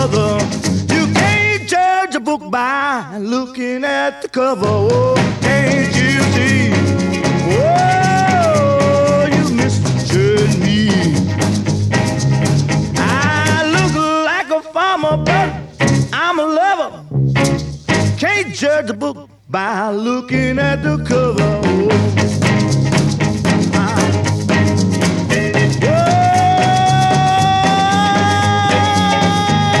brother. You can't judge a book by looking at the cover. Oh, can't you see? Oh, you misjudge me. I look like a farmer, but I'm a lover. Can't judge a book by looking at the cover. Oh.